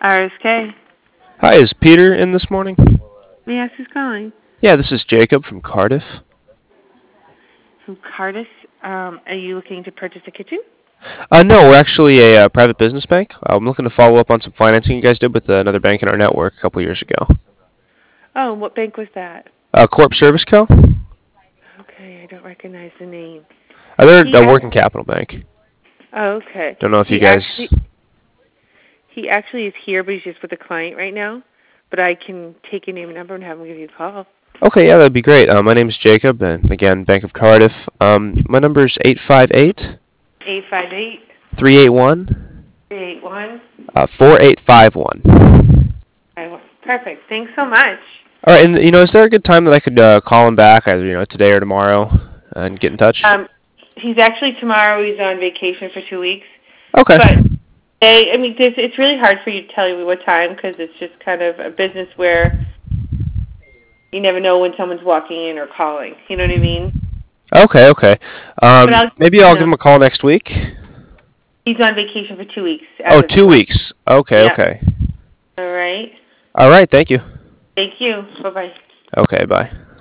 RSK. Hi, is Peter in this morning? May I ask who's calling? Yeah, this is Jacob from Cardiff. From Cardiff. Are you looking to purchase a kitchen? No, we're actually a private business bank. I'm looking to follow up on some financing you guys did with another bank in our network a couple years ago. Oh, what bank was that? Corp Service Co. Okay, I don't recognize the name. They're He a act- working capital bank. oh, okay. Don't know if you guys. He actually is here, but he's just with a client right now. But I can take your name and number and have him give you a call. Okay, yeah, that'd be great. My name's Jacob, and again, Bank of Cardiff. My number's 858 858 381 381. 4851. Perfect. Thanks so much. All right, and is there a good time that I could call him back, either today or tomorrow, and get in touch? He's actually tomorrow. He's on vacation for 2 weeks. Okay. But it's really hard for you to tell you what time because it's just kind of a business where you never know when someone's walking in or calling. You know what I mean? Okay. Maybe I'll give him a call next week. He's on vacation for 2 weeks. Oh, 2 weeks. Okay, yeah. Okay. All right. All right, thank you. Thank you. Bye-bye. Okay, bye.